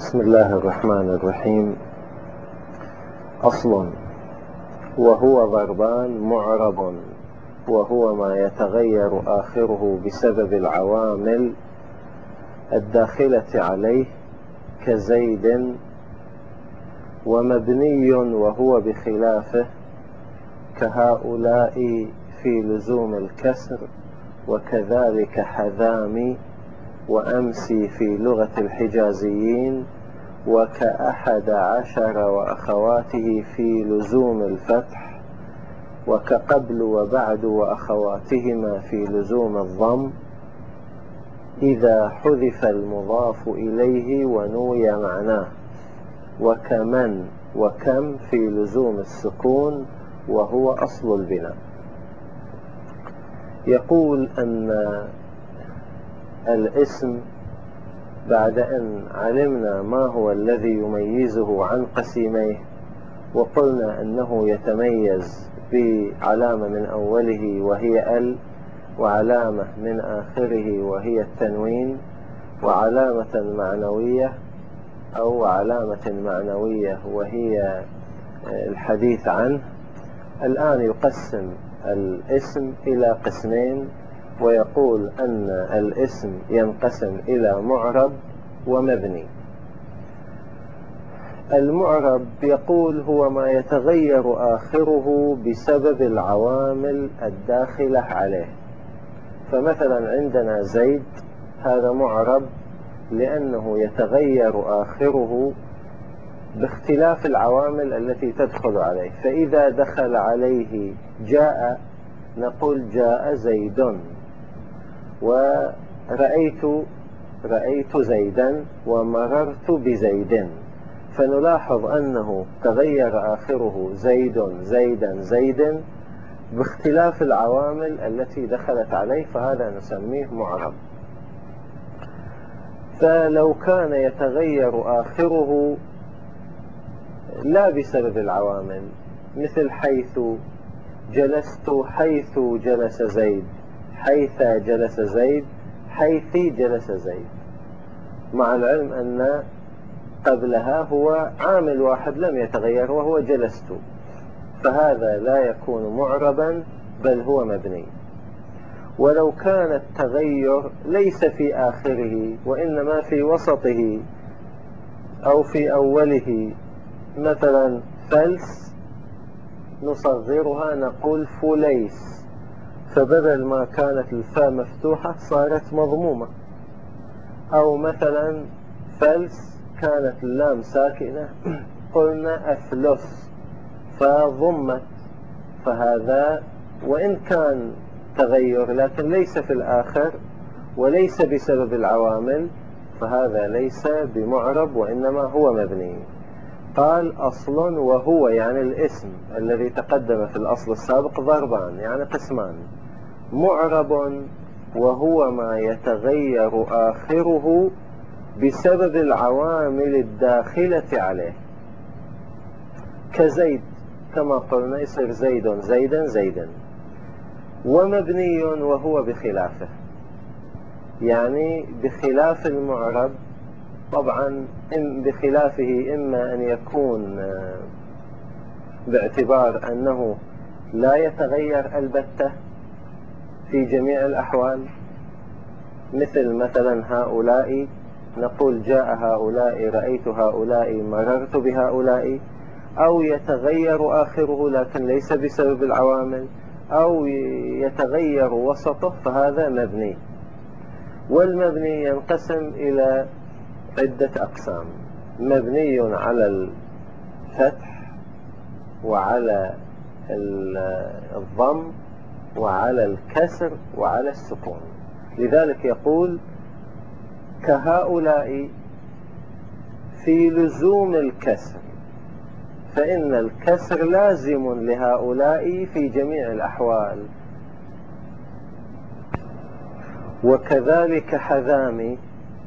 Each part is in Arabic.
بسم الله الرحمن الرحيم. أصل: وهو ضربان معرب، وهو ما يتغير آخره بسبب العوامل الداخلة عليه كزيد، ومبني وهو بخلافه كهؤلاء في لزوم الكسر، وكذلك حذامي وأمسي في لغة الحجازيين، وك11 وأخواته في لزوم الفتح، وكقبل وبعد وأخواتهما في لزوم الضم إذا حذف المضاف إليه ونوي معناه، وكمن وكم في لزوم السكون وهو أصل البناء. يقول أن الاسم بعد أن علمنا ما هو الذي يميزه عن قسيميه، وقلنا أنه يتميز بعلامة من أوله وهي ال، وعلامة من آخره وهي التنوين، وعلامة معنوية أو علامة معنوية وهي الحديث عنه. الآن يقسم الاسم إلى قسمين، ويقول أن الاسم ينقسم إلى معرب ومبني. المعرب يقول هو ما يتغير آخره بسبب العوامل الداخلة عليه. فمثلا عندنا زيد، هذا معرب لأنه يتغير آخره باختلاف العوامل التي تدخل عليه. فإذا دخل عليه جاء نقول جاء زيد، ورأيت زيدا، ومررت بزيد. فنلاحظ أنه تغير آخره زيد زيدا زيد باختلاف العوامل التي دخلت عليه، فهذا نسميه معرب. فلو كان يتغير آخره لا بسبب العوامل، مثل حيث جلست حيث جلس زيد، حيث جلس زيد، حيث جلس زيد، مع العلم أن قبلها هو عامل واحد لم يتغير وهو جلست، فهذا لا يكون معربا بل هو مبني. ولو كان التغير ليس في آخره وإنما في وسطه أو في أوله، مثلا فلس نصغرها نقول فليس، فبدل ما كانت الفاء مفتوحة صارت مضمومة. أو مثلا فلس كانت اللام ساكنة قلنا أفلس فضمت، فهذا وإن كان تغير لكن ليس في الآخر وليس بسبب العوامل، فهذا ليس بمعرب وإنما هو مبني. قال أصل وهو يعني الاسم الذي تقدم في الأصل السابق ضربان يعني قسمان: معرب وهو ما يتغير آخره بسبب العوامل الداخلة عليه كزيد، كما قلنا يصير زيد زيدا زيدا. ومبني وهو بخلافه، يعني بخلاف المعرب. طبعا بخلافه إما أن يكون باعتبار أنه لا يتغير البتة في جميع الأحوال، مثلا هؤلاء نقول جاء هؤلاء، رأيت هؤلاء، مررت بهؤلاء. أو يتغير آخره لكن ليس بسبب العوامل، أو يتغير وسطه، فهذا مبني. والمبني ينقسم إلى عدة أقسام: مبني على الفتح وعلى الضم وعلى الكسر وعلى السكون. لذلك يقول كهؤلاء في لزوم الكسر، فإن الكسر لازم لهؤلاء في جميع الأحوال. وكذلك حذامي،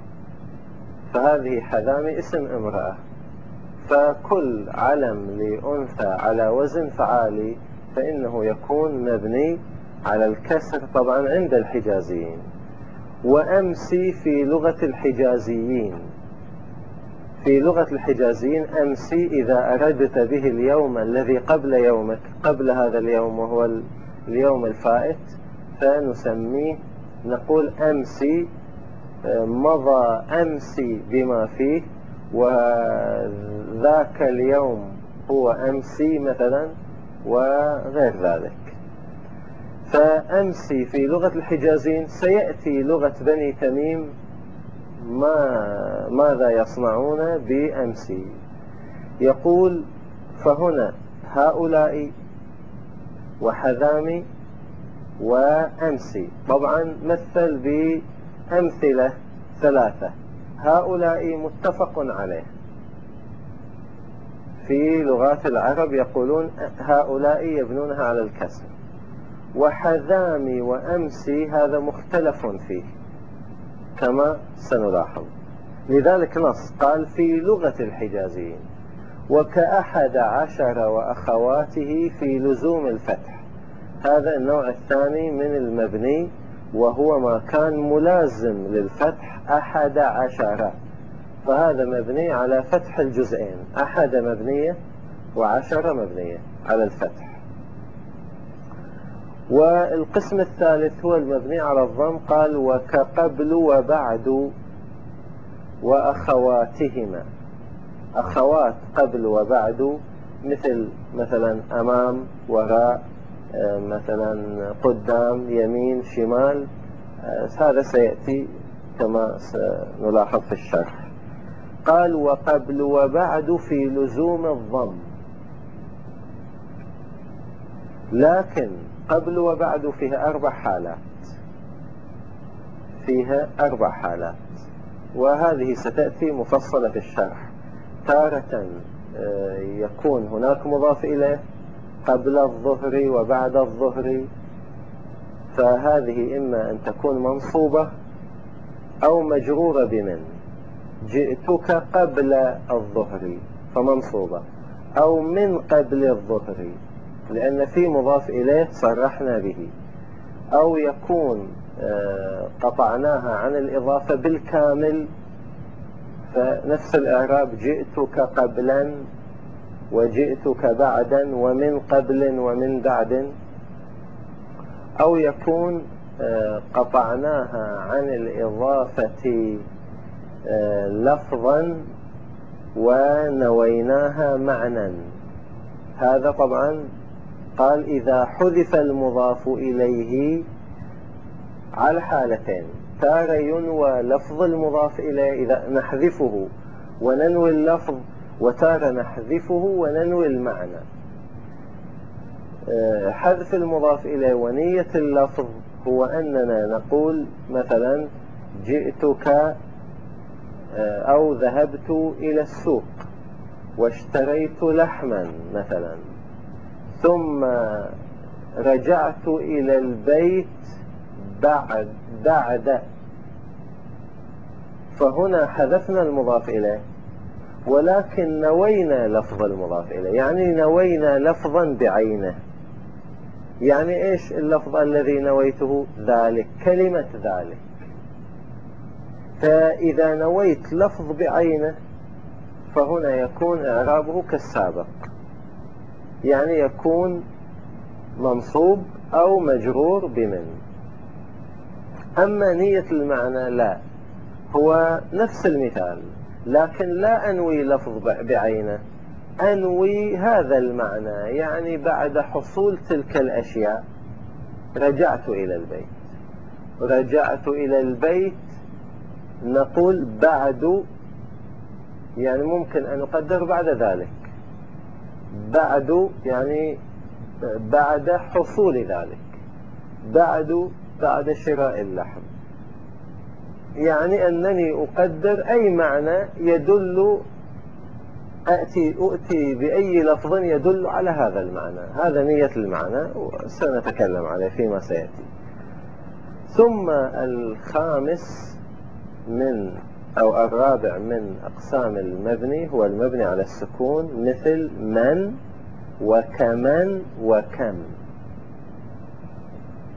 فهذه حذامي اسم امرأة، فكل علم لأنثى على وزن فعالي فإنه يكون مبني على الكسر طبعا عند الحجازيين. وأمسي في لغة الحجازيين، في لغة الحجازيين أمسي إذا أردت به اليوم الذي قبل يومك، قبل هذا اليوم وهو اليوم الفائت، فنسميه نقول أمسي، مضى أمسي بما فيه، وذاك اليوم هو أمسي مثلا وغير ذلك. فأمسي في لغة الحجازين سيأتي لغة بني تميم ماذا يصنعون بأمسي. يقول فهنا هؤلاء وحذامي وأمسي، طبعا مثل بأمثلة ثلاثة. هؤلاء متفق عليه، في لغات العرب يقولون هؤلاء يبنونها على الكسر. وحذامي وأمسي هذا مختلف فيه كما سنلاحظ، لذلك نص قال في لغة الحجازيين وك11 وأخواته في لزوم الفتح. هذا النوع الثاني من المبني، وهو ما كان ملازم للفتح 11، فهذا مبني على فتح الجزئين، 1 مبنية و10 مبنية على الفتح. والقسم الثالث هو المبني على الضم، قال وكقبل وبعد وأخواتهما. أخوات قبل وبعد مثلا أمام، وراء، مثلا قدام، يمين، شمال، هذا سيأتي كما سنلاحظ في الشرح. قال وقبل وبعد في لزوم الضم، لكن قبل وبعد فيها 4 حالات، فيها 4 حالات، وهذه ستأتي مفصلة في الشرح. تارة يكون هناك مضاف إليه قبل الظهر وبعد الظهر، فهذه إما أن تكون منصوبة أو مجرورة بمن. جئتك قبل الظهر فمنصوبة، أو من قبل الظهر لأن في مضاف إليه صرحنا به، أو يكون قطعناها عن الإضافة بالكامل، فنفس الإعراب جئتك قبلا وجئتك بعدا ومن قبل ومن بعد. أو يكون قطعناها عن الإضافة لفظا ونويناها معنى. هذا طبعا قال إذا حذف المضاف إليه على حالتين، تارة ينوى لفظ المضاف إليه إذا نحذفه وننوي اللفظ، وتارة نحذفه وننوي المعنى. حذف المضاف إليه ونية اللفظ هو أننا نقول مثلا جئتك أو ذهبت إلى السوق واشتريت لحما مثلا، ثم رجعت إلى البيت بعد، فهنا حذفنا المضاف إليه ولكن نوينا لفظ المضاف إليه، يعني نوينا لفظا بعينه. يعني إيش اللفظ الذي نويته؟ ذلك، كلمة ذلك. فإذا نويت لفظ بعينه فهنا يكون إعرابه كالسابق، يعني يكون منصوب أو مجرور بمن. أما نية المعنى لا، هو نفس المثال، لكن لا أنوي لفظ بعينه، أنوي هذا المعنى، يعني بعد حصول تلك الأشياء رجعت إلى البيت. رجعت إلى البيت نقول بعد، يعني ممكن أن نقدر بعد ذلك، بعد يعني بعد حصول ذلك، بعد شراء اللحم، يعني أنني أقدر أي معنى يدل، أؤتي بأي لفظ يدل على هذا المعنى. هذا نية المعنى وسنتكلم عليه فيما سيأتي. ثم الخامس أو الرابع من أقسام المبني هو المبني على السكون، مثل من وكمن وكم،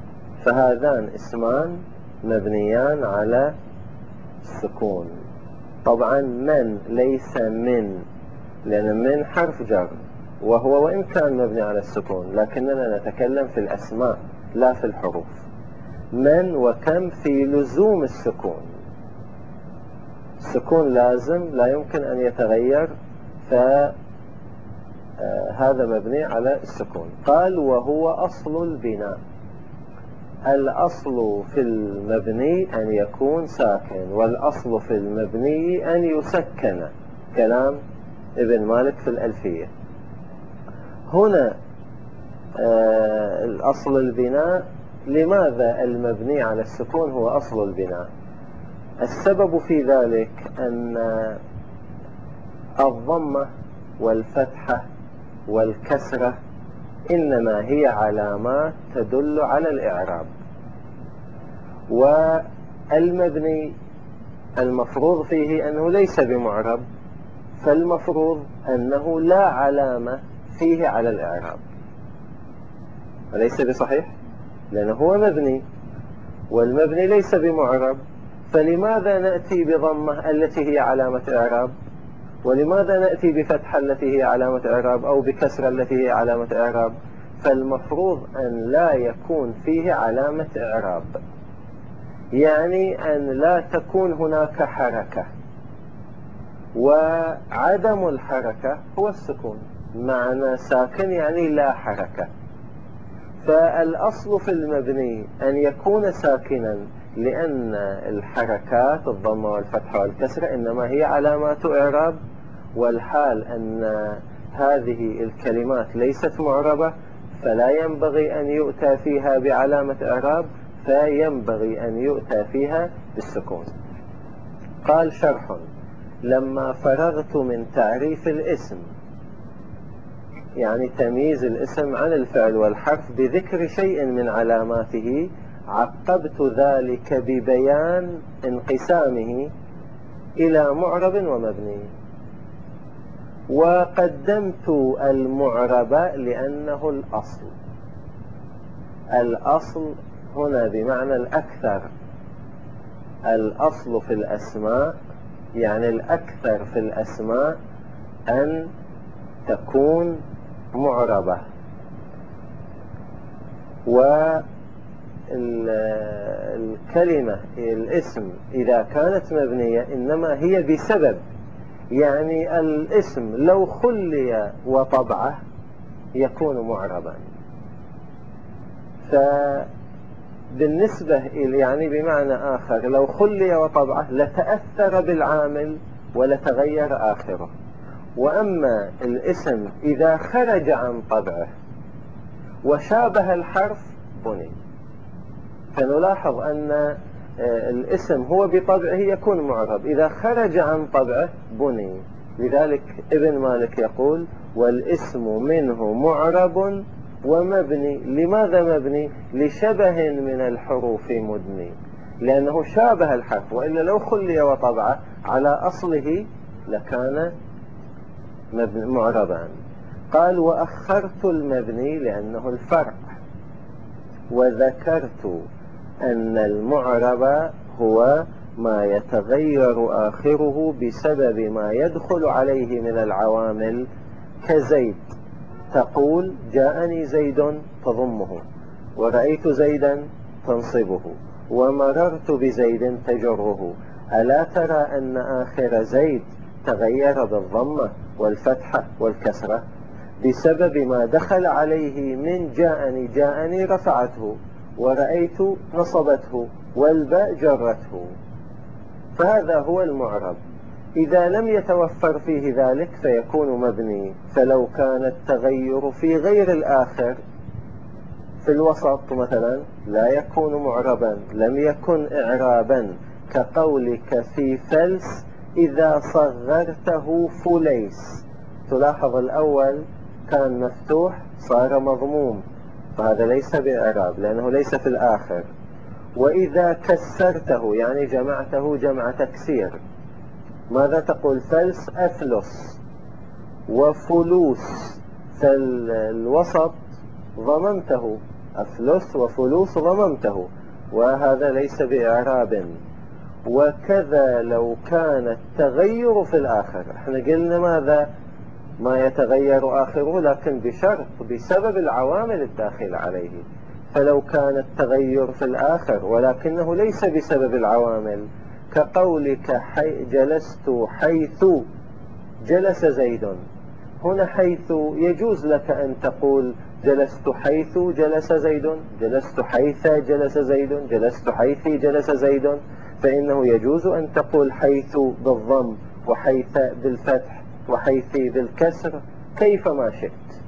فهذان اسمان مبنيان على السكون. طبعا من ليس من، لأن من حرف جر، وهو وإن كان مبني على السكون، لكننا نتكلم في الأسماء لا في الحروف. من وكم في لزوم السكون، السكون لازم لا يمكن أن يتغير، فهذا مبني على السكون. قال وهو أصل البناء. الأصل في المبني أن يكون ساكن، والأصل في المبني أن يسكن، كلام ابن مالك في الألفية. هنا الأصل البناء. لماذا المبني على السكون هو أصل البناء؟ السبب في ذلك أن الضمة والفتحة والكسرة إنما هي علامات تدل على الإعراب، والمبني المفروض فيه أنه ليس بمعرب، فالمفروض أنه لا علامة فيه على الإعراب، أليس بصحيح؟ لأنه هو مبني، والمبني ليس بمعرب، فلماذا نأتي بضمة التي هي علامة إعراب؟ ولماذا نأتي بفتحة التي هي علامة إعراب، أو بكسرة التي هي علامة إعراب؟ فالمفروض أن لا يكون فيه علامة إعراب، يعني أن لا تكون هناك حركة، وعدم الحركة هو السكون. معنى ساكن يعني لا حركة. فالأصل في المبني أن يكون ساكنا، لأن الحركات الضمة والفتحة والكسرة إنما هي علامات إعراب، والحال أن هذه الكلمات ليست معربة، فلا ينبغي أن يؤتى فيها بعلامة إعراب، فينبغي أن يؤتى فيها بالسكون. قال شرح: لما فرغت من تعريف الاسم، يعني تمييز الاسم عن الفعل والحرف بذكر شيء من علاماته، عقبت ذلك ببيان انقسامه إلى معرب ومبني. وقدمت المعرب لأنه الأصل. الأصل هنا بمعنى الأكثر. الأصل في الأسماء يعني الأكثر في الأسماء أن تكون معربة، والكلمة الاسم إذا كانت مبنية إنما هي بسبب، يعني الاسم لو خلي وطبعه يكون معربا. فبالنسبة يعني بمعنى آخر، لو خلي وطبعه لتأثر بالعامل ولتغير آخره. وأما الاسم إذا خرج عن طبعه وشابه الحرف بني. فنلاحظ أن الاسم هو بطبعه يكون معرب، إذا خرج عن طبعه بني. لذلك ابن مالك يقول: والاسم منه معرب ومبني. لماذا مبني؟ لشبه من الحروف مدني، لأنه شابه الحرف، وإلا لو خلي وطبعه على أصله لكان معربا. قال: وأخرت المبني لأنه الفرع، وذكرت أن المعرب هو ما يتغير آخره بسبب ما يدخل عليه من العوامل، كزيد، تقول: جاءني زيد تضمه، ورأيت زيدا تنصبه، ومررت بزيد تجره. ألا ترى أن آخر زيد تغير بالضمة والفتحة والكسرة بسبب ما دخل عليه من جاءني. جاءني رفعته، ورأيت نصبته، والباء جرته. فهذا هو المعرب. إذا لم يتوفر فيه ذلك فيكون مبني. فلو كان التغير في غير الآخر، في الوسط مثلا، لا يكون معربا، لم يكن إعرابا، كقولك في فلس: إذا صغرته فليس. تلاحظ الأول كان مفتوح صار مضموم، فهذا ليس بإعراب لأنه ليس في الآخر. وإذا كسرته يعني جمعته جمع تكسير، ماذا تقول؟ فلس أفلس. وفلوس فالوسط ضممته، أفلس وفلوس ضممته، وهذا ليس بإعراب. وكذا لو كان التغير في الآخر. احنا قلنا ماذا؟ ما يتغير آخره، لكن بشرط بسبب العوامل الداخلة عليه. فلو كان التغير في الآخر ولكنه ليس بسبب العوامل، كقولك جلست حيث جلس زيد. هنا حيث يجوز لك أن تقول جلست حيث جلس زيد، جلست حيث جلس زيد، جلست حيث جلس زيد. فإنه يجوز أن تقول حيث بالضم، وحيث بالفتح، وحيث بالكسر، كيفما شئت.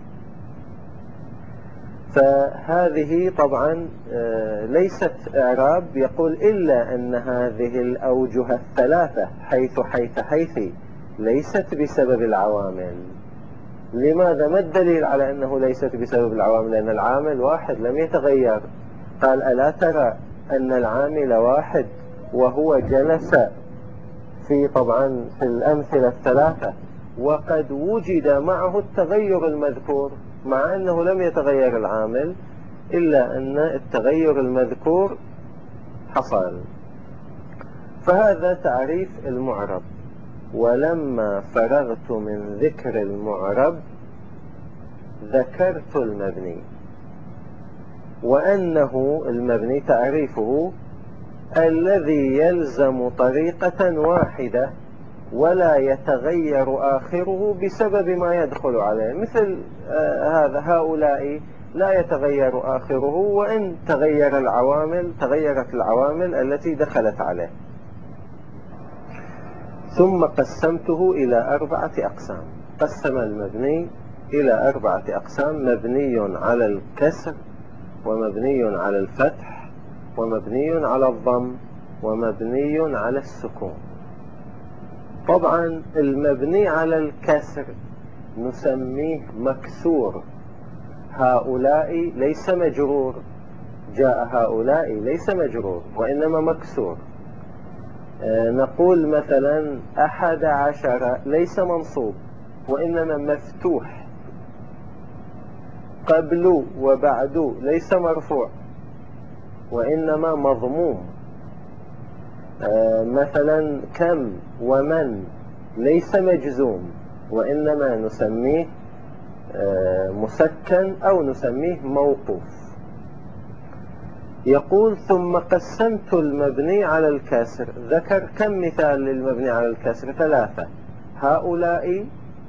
فهذه طبعا ليست إعراب يقول إلا أن هذه الأوجه الثلاثة حيث حيث حيث ليست بسبب العوامل. لماذا؟ ما الدليل على أنه ليست بسبب العوامل؟ لأن العامل واحد لم يتغير. قال ألا ترى أن العامل واحد وهو جلس طبعا في الأمثلة الثلاثة، وقد وجد معه التغير المذكور، مع أنه لم يتغير العامل، إلا أن التغير المذكور حصل. فهذا تعريف المعرب. ولما فرغت من ذكر المعرب ذكرت المبني، وأنه المبني تعريفه الذي يلزم طريقة واحدة ولا يتغير آخره بسبب ما يدخل عليه. مثل هؤلاء لا يتغير آخره، وإن تغيرت العوامل التي دخلت عليه. ثم قسمته إلى 4 أقسام. قسم المبني إلى 4 أقسام: مبني على الكسر، ومبني على الفتح، ومبني على الضم، ومبني على السكون. طبعا المبني على الكسر نسميه مكسور. هؤلاء ليس مجرور، جاء هؤلاء ليس مجرور وإنما مكسور. نقول مثلا 11 ليس منصوب وإنما مفتوح. قبل وبعد ليس مرفوع وإنما مضموم. مثلا كم ومن ليس مجزوم وإنما نسميه مسكن أو نسميه موقوف. يقول ثم قسمت المبني على الكسر. ذكر كم مثال للمبني على الكسر؟ 3: هؤلاء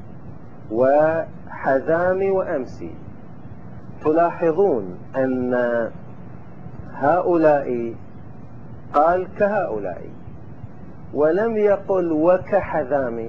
وحذام وأمسي. تلاحظون أن هؤلاء قال كهؤلاء، ولم يقل وكحذام،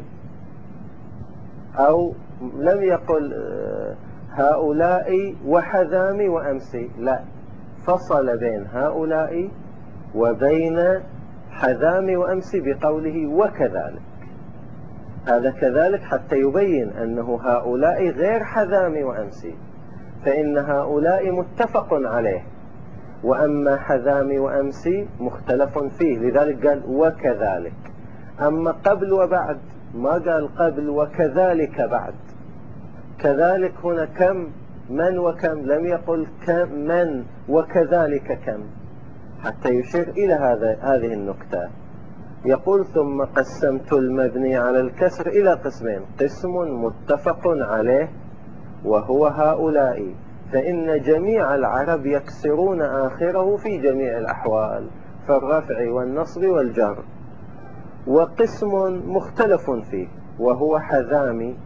أو لم يقل هؤلاء وحذام وأمسي، لا، فصل بين هؤلاء وبين حذام وأمسي بقوله وكذلك. هذا كذلك حتى يبين أنه هؤلاء غير حذام وأمسي، فإن هؤلاء متفق عليه، وأما حذام وأمسي مختلف فيه، لذلك قال وكذلك. أما قبل وبعد ما قال قبل وكذلك بعد. كذلك هنا كم من وكم، لم يقل كم من وكذلك كم، حتى يشير إلى هذه النقطة. يقول ثم قسمت المبني على الكسر إلى قسمين: قسم متفق عليه وهو هؤلاء، فإن جميع العرب يكسرون آخره في جميع الأحوال، فالرفع والنصب والجر. وقسم مختلف فيه وهو حذام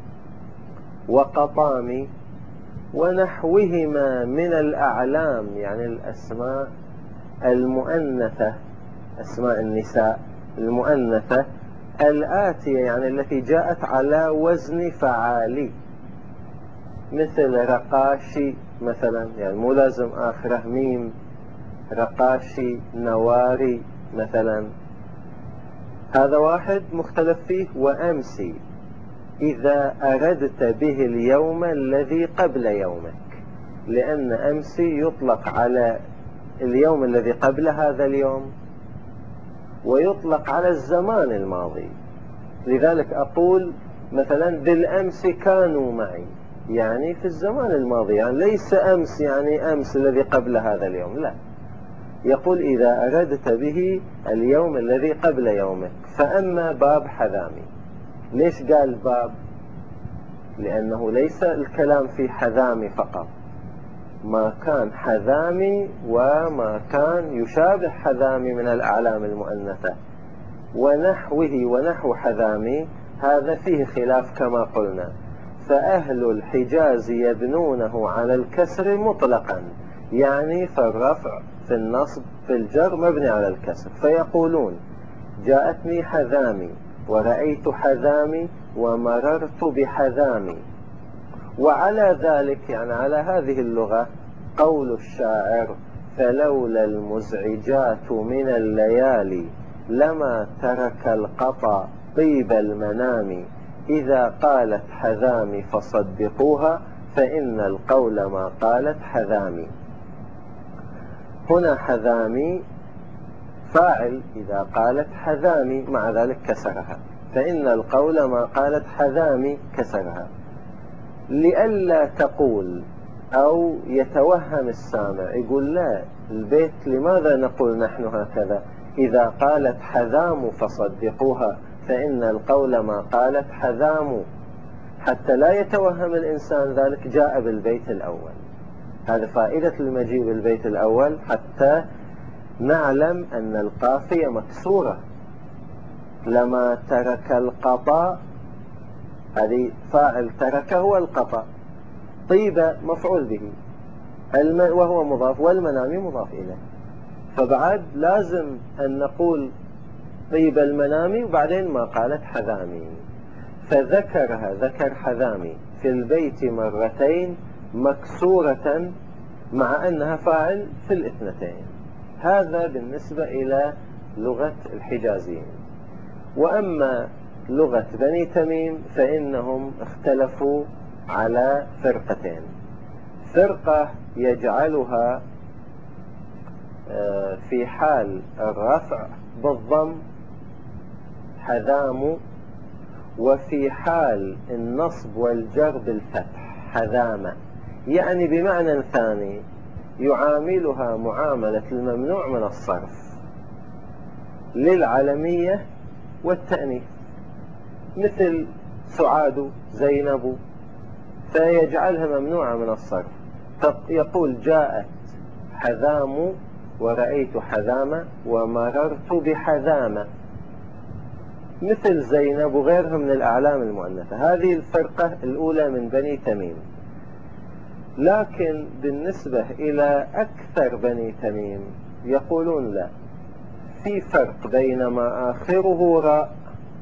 وقطام ونحوهما من الأعلام، يعني الأسماء المؤنثة، أسماء النساء المؤنثة الآتية، يعني التي جاءت على وزن فعالي، مثل رقاشي مثلا، يعني مو لازم آخره ميم. رقاشي، نواري مثلا، هذا واحد مختلف فيه. وأمسي إذا أردت به اليوم الذي قبل يومك، لأن أمسي يطلق على اليوم الذي قبل هذا اليوم ويطلق على الزمان الماضي. لذلك أقول مثلا بالأمس كانوا معي، يعني في الزمان الماضي، يعني ليس أمس يعني أمس الذي قبل هذا اليوم، لا، يقول إذا أردت به اليوم الذي قبل يومك. فأما باب حذامي، ليش قال باب؟ لأنه ليس الكلام في حذامي فقط، ما كان حذامي وما كان يشابه حذامي من الأعلام المؤنثة ونحوه ونحو حذامي، هذا فيه خلاف كما قلنا. فأهل الحجاز يبنونه على الكسر مطلقا، يعني في الرفع في النصب في الجر مبني على الكسر، فيقولون جاءتني حذامي ورأيت حذامي ومررت بحذامي. وعلى ذلك يعني على هذه اللغة قول الشاعر فلولا المزعجات من الليالي لما ترك القطا طيب المنام، إذا قالت حذامي فصدقوها فإن القول ما قالت حذامي. هنا حذامي فاعل إذا قالت حذامي مع ذلك كسرها، فإن القول ما قالت حذامي كسرها، لئلا تقول أو يتوهم السامع يقول لا البيت لماذا نقول نحن هكذا إذا قالت حذام فصدقوها فإن القول ما قالت حذام، حتى لا يتوهم الإنسان ذلك جاء بالبيت الأول. هذا فائدة المجيء بالبيت الأول، حتى نعلم أن القافية مكسورة. لما ترك القطا، هذه فاعل ترك هو القطا، طيب مفعول به وهو مضاف، والمنام مضاف إليه، فبعد لازم أن نقول طيب المنام وبعدين ما قالت حذامي. فذكرها ذكر حذامي في البيت مرتين مكسورة مع أنها فاعل في الاثنتين. هذا بالنسبة إلى لغة الحجازيين. وأما لغة بني تميم فإنهم اختلفوا على فرقتين. فرقة يجعلها في حال الرفع بالضم حذام، وفي حال النصب والجر بالفتح حذامة، يعني بمعنى ثاني يعاملها معاملة الممنوع من الصرف للعلمية والتأنيث، مثل سعاد زينب، فيجعلها ممنوعة من الصرف. يقول جاءت حذام ورأيت حذامة ومررت بحذامة، مثل زينب وغيرها من الأعلام المؤنثة. هذه الفرقة الأولى من بني تميم. لكن بالنسبة إلى أكثر بني تميم يقولون لا، في فرق بين ما آخره راء،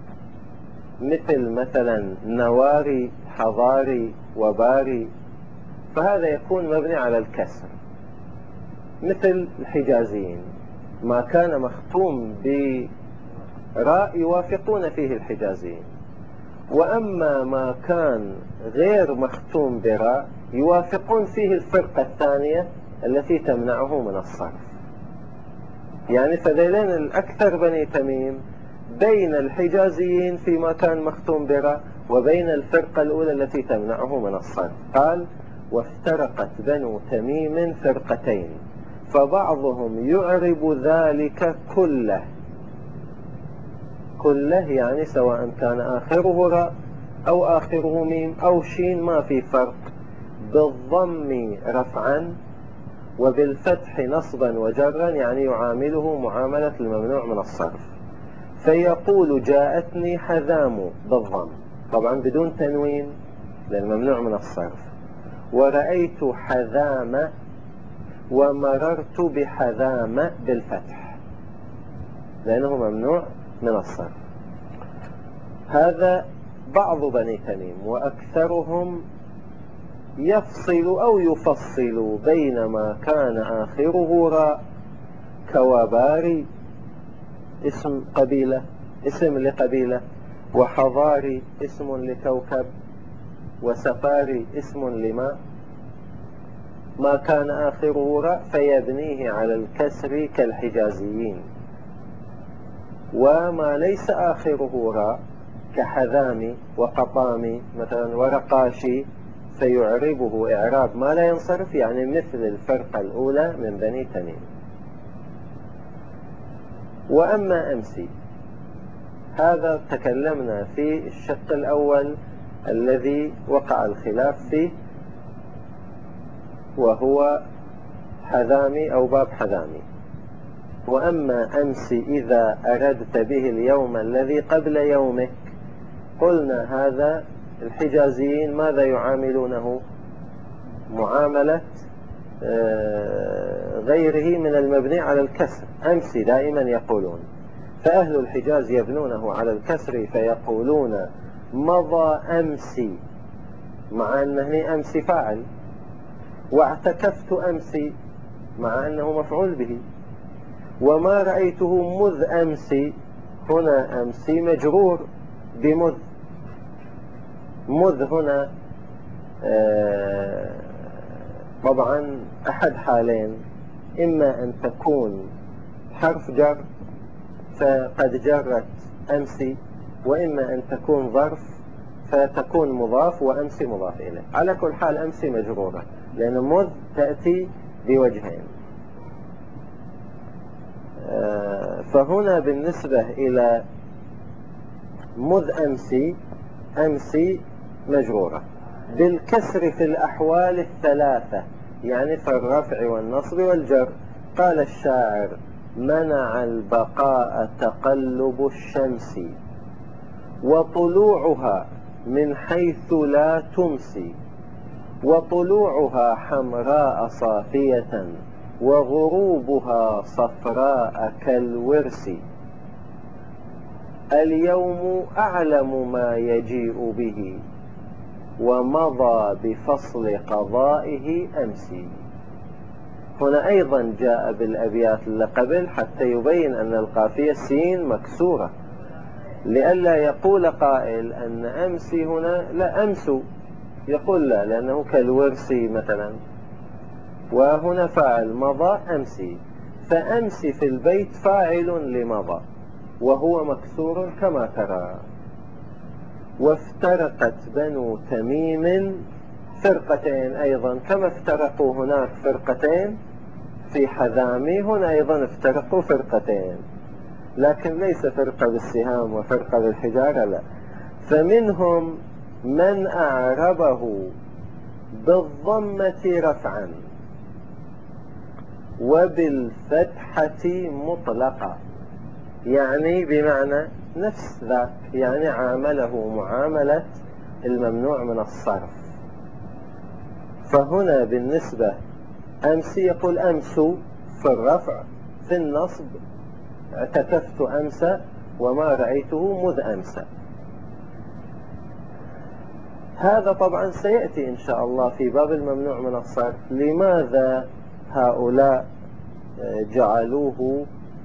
مثلا نواري حضاري وباري، فهذا يكون مبني على الكسر مثل الحجازيين، ما كان مختوم براء يوافقون فيه الحجازيين. وأما ما كان غير مختوم براء يوافقون فيه الفرقة الثانية التي تمنعه من الصرف. يعني فذيلين الأكثر بني تميم بين الحجازيين فيما كان مختوم براء وبين الفرقة الأولى التي تمنعه من الصرف. قال وافترقت بنو تميم فرقتين، فبعضهم يعرب ذلك كله، كله يعني سواء كان آخره راء أو آخره ميم أو شين ما في فرق، بالضم رفعا وبالفتح نصبا وجرا، يعني يعامله معاملة الممنوع من الصرف. فيقول جاءتني حذام بالضم طبعا بدون تنوين لأن ممنوع من الصرف، ورأيت حذام ومررت بحذام بالفتح لأنه ممنوع من الصرف. هذا بعض بني تميم، وأكثرهم يفصل أو يفصل بين ما كان آخره راء كواباري اسم قبيلة اسم لقبيلة، وحضاري اسم لكوكب، وسفاري اسم لماء، ما كان آخره راء فيبنيه على الكسر كالحجازيين، وما ليس آخره راء كحذامي وقطامي مثلا ورقاشي فيعربه إعراب ما لا ينصرف، يعني مثل الفرقة الأولى من بني تميم. وأما أمسي هذا تكلمنا في الشق الأول الذي وقع الخلاف فيه، وهو حذامي أو باب حذامي. وأما أمس إذا أردت به اليوم الذي قبل يومك، قلنا هذا الحجازيين ماذا يعاملونه؟ معاملة غيره من المبني على الكسر. أمس دائما يقولون، فأهل الحجاز يبنونه على الكسر فيقولون مضى أمسي، مع أنه أمس فاعل، واعتكفت أمسي مع أنه مفعول به، وما رأيته مذ أمسي، هنا أمسي مجرور بمذ. مذ هنا طبعا أحد حالين، إما أن تكون حرف جر فقد جرت أمسي، وإما أن تكون ظرف فتكون مضاف وأمسي مضاف إليه. على كل حال أمسي مجرورة، لأن مذ تأتي بوجهين. فهنا بالنسبة إلى مذ أمسي، أمسي مجرورة بالكسر في الأحوال الثلاثة، يعني في الرفع والنصب والجر. قال الشاعر: منع البقاء تقلب الشمس، وطلوعها من حيث لا تمسي، وطلوعها حمراء صافية، وغروبها صفراء كالورس. اليوم أعلم ما يجيء به، ومضى بفصل قضائه أمسي. هنا أيضا جاء بالأبيات اللي قبل حتى يبين أن القافية السين مكسورة، لئلا يقول قائل أن أمسي هنا لا أمسو، يقول لا، لأنه كالورسي مثلا، وهنا فاعل مضى أمسي، فأمسي في البيت فاعل لمضى وهو مكسور كما ترى. وافترقت بنو تميم فرقتين أيضا، كما افترقوا هناك فرقتين في حذامي، هنا أيضا افترقوا فرقتين، لكن ليس فرقة بالسهام وفرقة بالحجارة، لا. فمنهم من أعربه بالضمة رفعا وبالفتحة مطلقا، يعني بمعنى نفس ذاك، يعني عامله معاملة الممنوع من الصرف. فهنا بالنسبة أمسي يقول أمسو في الرفع، في النصب اعتكفت أمس وما رأيته مذ أمس. هذا طبعا سيأتي إن شاء الله في باب الممنوع من الصرف. لماذا هؤلاء جعلوه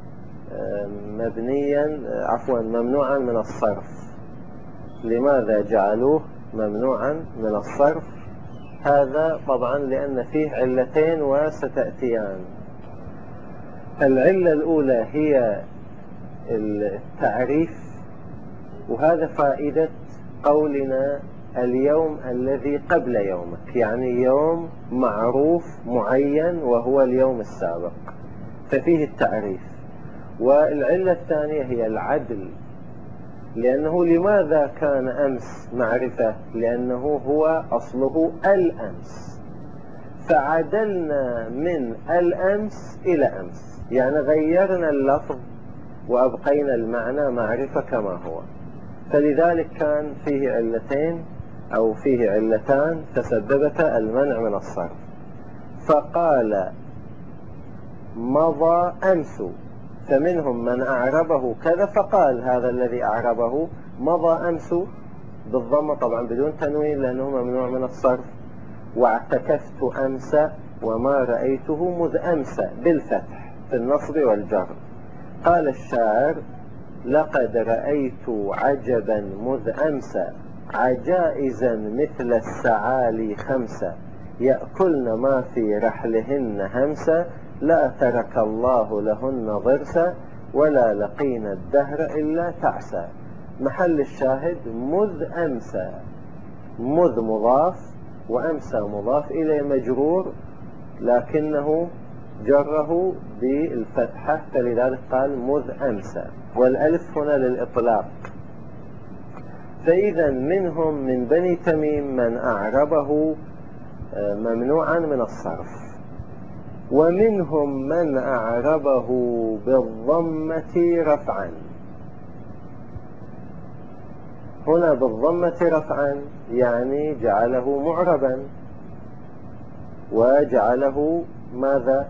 ممنوعا من الصرف؟ لماذا جعلوه ممنوعا من الصرف؟ هذا طبعا لأن فيه علتين وستأتيان. العلة الأولى هي التعريف، وهذا فائدة قولنا اليوم الذي قبل يومك، يعني يوم معروف معين وهو اليوم السابق، ففيه التعريف. والعلة الثانية هي العدل، لأنه لماذا كان أمس معرفة؟ لأنه هو أصله الأمس، فعدلنا من الأمس إلى أمس، يعني غيرنا اللفظ وأبقينا المعنى معرفة كما هو. فلذلك كان فيه علتين أو فيه علتان تسببتا المنع من الصرف. فقال مضى أمس، فمنهم من أعربه كذا، فقال هذا الذي أعربه مضى أمس بالضمة طبعا بدون تنوين لأنه ممنوع من الصرف، واعتكفت أمس وما رأيته مذ أمس بالفتح في النصب والجر. قال الشاعر: لقد رأيت عجبا مذ أمس، عجائزا مثل السعالي خمسة، يأكلن ما في رحلهن همسة، لا ترك الله لهن ضرسا، ولا لقين الدهر إلا تعسى. محل الشاهد مذ أمسى، مذ مضاف وأمسى مضاف إليه مجرور، لكنه جره بالفتحة، فلذلك قال مذ أمسى، والألف هنا للإطلاق. فإذا منهم من بني تميم من أعربه ممنوعا من الصرف، ومنهم من أعربه بالضمة رفعا. هنا بالضمة رفعا يعني جعله معربا، وجعله ماذا؟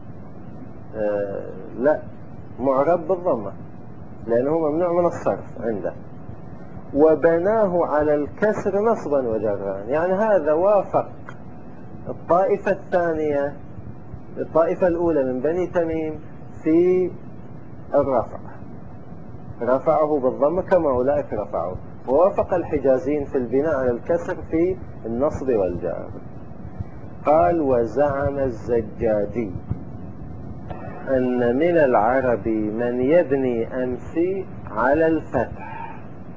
لا، معرب بالضمة لأنه ممنوع من الصرف عنده. وبناه على الكسر نصبا وجرا، يعني هذا وافق الطائفة الثانية، الطائفة الأولى من بني تميم في الرفع، رفعه بالضمة كما أولئك رفعوا، ووافق الحجازين في البناء على الكسر في النصب والجر. قال وزعم الزجاجي أن من العرب من يبني أمسي على الفتح،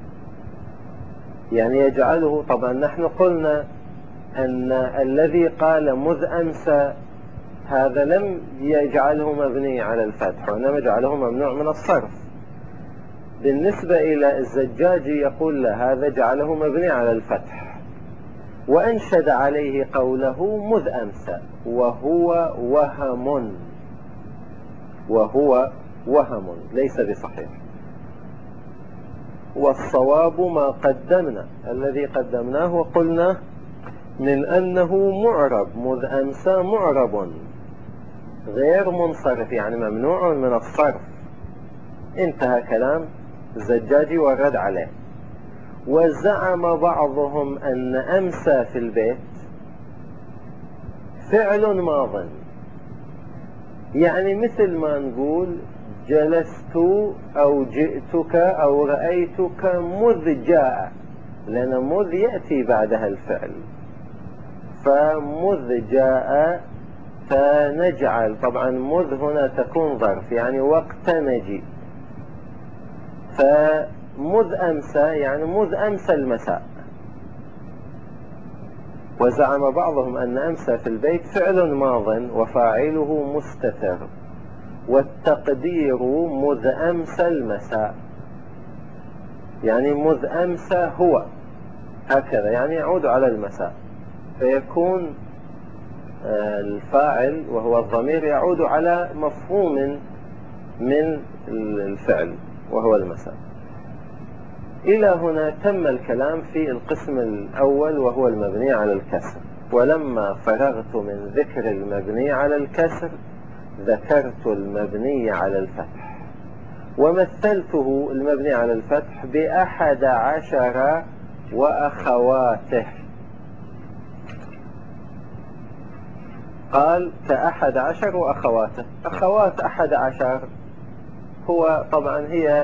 يعني يجعله، طبعا نحن قلنا أن الذي قال مذ أمسى هذا لم يجعله مبني على الفتح، وإنما جعله ممنوع من الصرف. بالنسبة إلى الزجاجي يقول لا، هذا جعله مبني على الفتح، وأنشد عليه قوله مذ أمسى، وهو وهم ليس بصحيح. والصواب ما قدمنا، الذي قدمناه وقلنا من أنه معرب، مذ أمسى معرب غير منصرف، يعني ممنوع من الصرف. انتهى كلام الزجاجي والرد عليه. وزعم بعضهم أن أمسى في البيت فعل ماض، يعني مثل ما نقول جلست أو جئتك أو رأيتك مذ جاء، لأن مذ يأتي بعدها الفعل، فمذ جاء، فنجعل طبعا مذ هنا تكون ظرف يعني وقت مجيء، فمذ أمسى يعني مذ أمسى المساء. وزعم بعضهم أن أمسى في البيت فعل ماض وفاعله مستتر، والتقدير مذ أمسى المساء، يعني مذ أمسى هو هكذا، يعني يعود على المساء، فيكون الفاعل وهو الضمير يعود على مفهوم من الفعل وهو المساء. إلى هنا تم الكلام في القسم الأول وهو المبني على الكسر. ولما فرغت من ذكر المبني على الكسر ذكرت المبني على الفتح، ومثلته المبني على الفتح ب11 وأخواته. قال ك11 وأخواته. أخوات 11 هو طبعا هي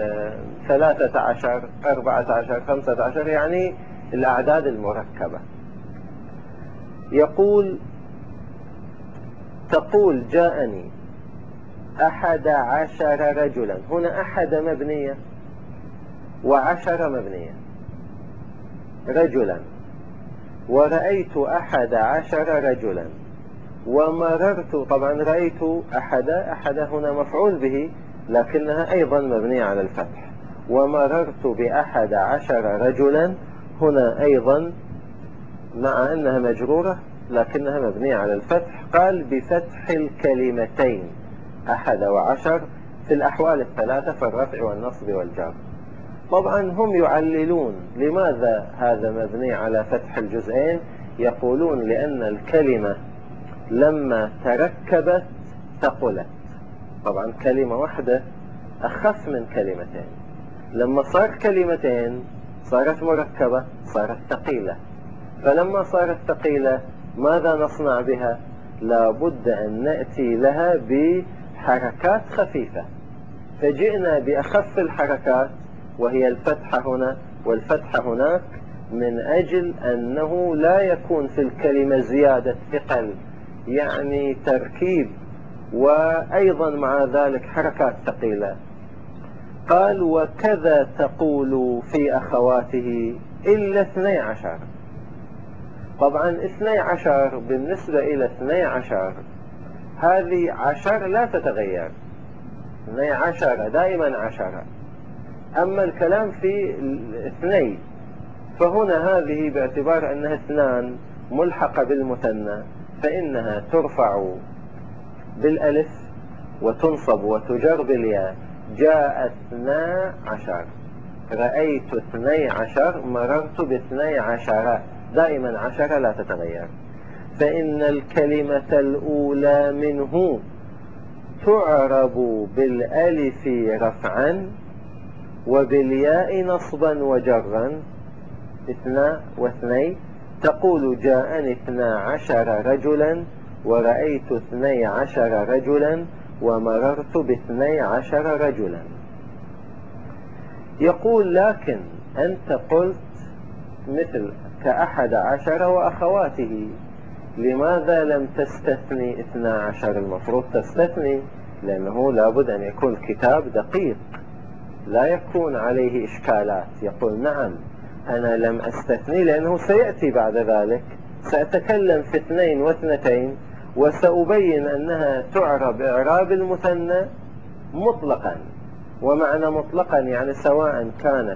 13 14 15، يعني الأعداد المركبة. تقول جاءني 11 رجلا، هنا 1 مبنية و10 مبنية، رجلا، ورأيت 11 رجلا، ومررت، طبعا رأيت أحد هنا مفعول به لكنها أيضا مبنية على الفتح، ومررت ب11 رجلا هنا أيضا مع أنها مجرورة لكنها مبنية على الفتح. قال بفتح الكلمتين 11 في الأحوال الثلاثة، في الرفع والنصب والجر. طبعا هم يعللون لماذا هذا مبني على فتح الجزئين، يقولون لأن الكلمة لما تركبت ثقلت، طبعا كلمة واحدة أخف من كلمتين، لما صار كلمتين صارت مركبة صارت ثقيلة، فلما صارت ثقيلة ماذا نصنع بها؟ لابد أن نأتي لها بحركات خفيفة، فجئنا بأخف الحركات وهي الفتحة هنا والفتحة هناك، من أجل أنه لا يكون في الكلمة زيادة ثقل، يعني تركيب وأيضا مع ذلك حركات ثقيلة. قال وكذا تقول في أخواته إلا 12. طبعا 12 بالنسبة إلى 12 هذه 10 لا تتغير، 12 دائما 10. أما الكلام في 2 فهنا هذه باعتبار أنها 2 ملحقة بالمثنى فإنها ترفع بالألف وتنصب وتجر بالياء. جاء 12، رأيت 12، مررت ب12، دائما 10 لا تتغير. فإن الكلمة الأولى منه تعرب بالألف رفعا وبالياء نصبا وجرا. 2 و2 تقول جاءني 12 رجلا ورأيت 12 رجلا ومررت ب12 رجلا. يقول لكن أنت قلت مثل ك11 وأخواته، لماذا لم تستثني 12؟ المفروض تستثني، لأنه لابد أن يكون الكتاب دقيق لا يكون عليه إشكالات. يقول نعم أنا لم أستثني لأنه سيأتي بعد ذلك، سأتكلم في 2 و2 وسأبين أنها تعرب إعراب المثنى مطلقا. ومعنى مطلقا يعني سواء كانت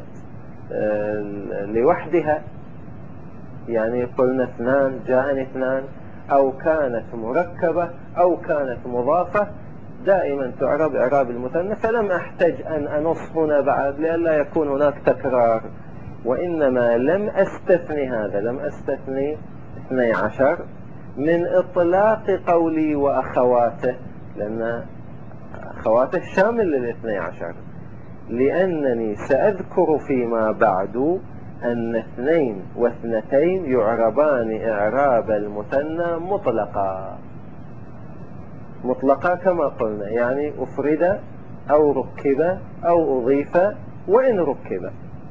لوحدها، يعني قلنا 2 جاءني 2، أو كانت مركبة أو كانت مضافة، دائما تعرب إعراب المثنى. فلم أحتج أن أنص هنا بعد لئلا يكون هناك تكرار، وإنما لم أستثني هذا، لم أستثني 12 من إطلاق قولي وأخواته، لأن أخواته شامل لل12، لأنني سأذكر فيما بعد أن 2 و2 يعربان إعراب المثنى مطلقا. مطلقا كما قلنا يعني أفرد أو ركب أو أضيف وإن ركب.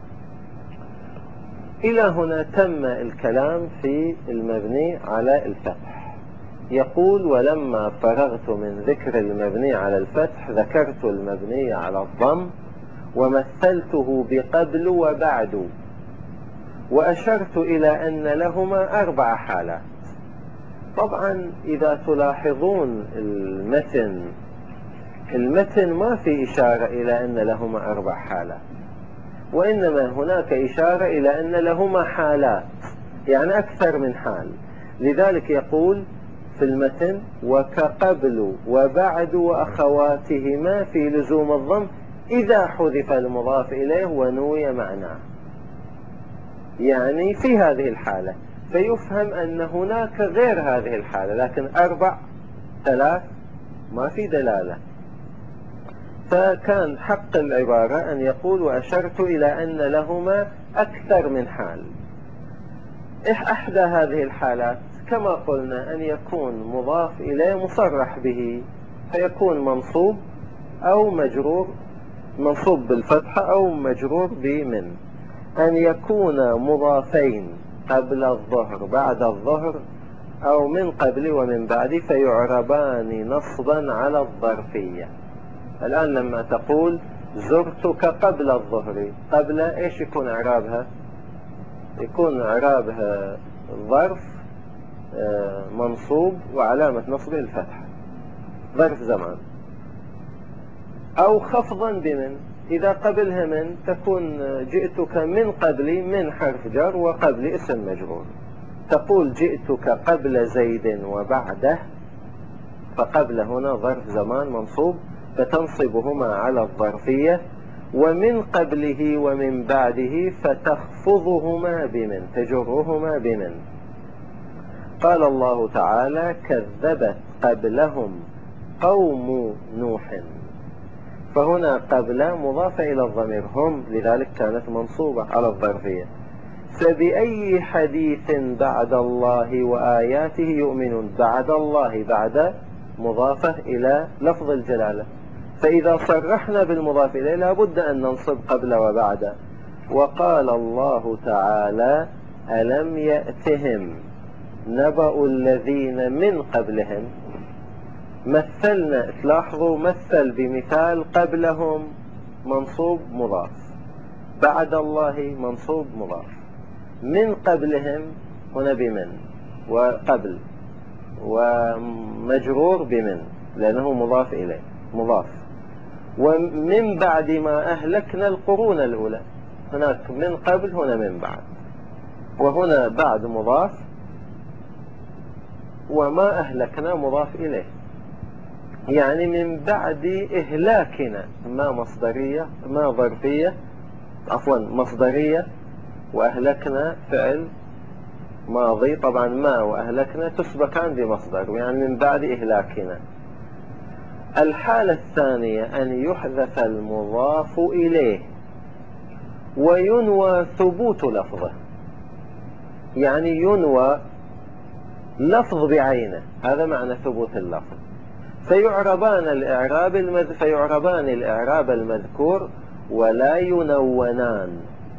إلى هنا تم الكلام في المبني على الفتح. يقول ولما فرغت من ذكر المبني على الفتح ذكرت المبني على الضم ومثلته بقبل وبعد، وأشرت إلى أن لهما 4 حالات. طبعا إذا تلاحظون المتن ما في إشارة إلى أن لهما 4 حالات، وإنما هناك إشارة إلى أن لهما حالات، يعني أكثر من حال. لذلك يقول في المتن وكقبل وبعد وأخواتهما في لزوم الضم إذا حذف المضاف إليه ونوي معناه، يعني في هذه الحالة. فيفهم أن هناك غير هذه الحالة، لكن 4 3 ما في دلالة. فكان حق العبارة أن يقول وأشرت إلى أن لهما أكثر من حال. إحدى هذه الحالات كما قلنا أن يكون مضاف إليه مصرح به فيكون منصوب أو مجرور، منصوب بالفتحة أو مجرور بمن. أن يكون مضافين قبل الظهر بعد الظهر أو من قبل ومن بعد فيعربان نصبا على الظرفية. الآن لما تقول زرتك قبل الظهر، قبل إيش يكون إعرابها؟ يكون إعرابها ظرف منصوب وعلامة نصبه الفتحة، ظرف زمان. أو خفضا بمن، إذا قبلها من تكون جئتك من قبل، من حرف جر وقبل اسم مجرور. تقول جئتك قبل زيد وبعده، فقبل هنا ظرف زمان منصوب فتنصبهما على الظرفية، ومن قبله ومن بعده فتخفضهما بمن، تجرهما بمن. قال الله تعالى كذبت قبلهم قوم نوح، فهنا قبل مضافة إلى الضمير هم، لذلك كانت منصوبة على الظرفية. فبأي حديث بعد الله وآياته يؤمنون، بعد الله بعد مضافة إلى لفظ الجلالة، فإذا صرحنا بالمضاف إليه لابد أن ننصب قبل وبعد. وقال الله تعالى ألم يأتهم نبأ الذين من قبلهم. مثلنا، تلاحظوا مثل بمثال قبلهم منصوب مضاف، بعد الله منصوب مضاف، من قبلهم هنا بمن وقبل ومجرور بمن لأنه مضاف إليه مضاف. ومن بعد ما أهلكنا القرون الأولى، هناك من قبل، هنا من بعد، وهنا بعد مضاف، وما أهلكنا مضاف إليه، يعني من بعد إهلاكنا. ما مصدرية، ما ظرفية، عفوا مصدرية، وأهلكنا فعل ماضي. طبعا ما وأهلكنا تسبقان بمصدر، يعني من بعد إهلاكنا. الحالة الثانية أن يحذف المضاف إليه وينوى ثبوت لفظه، يعني ينوى لفظ بعينه، هذا معنى ثبوت اللفظ. فيعربان الإعراب المذكور ولا ينونان.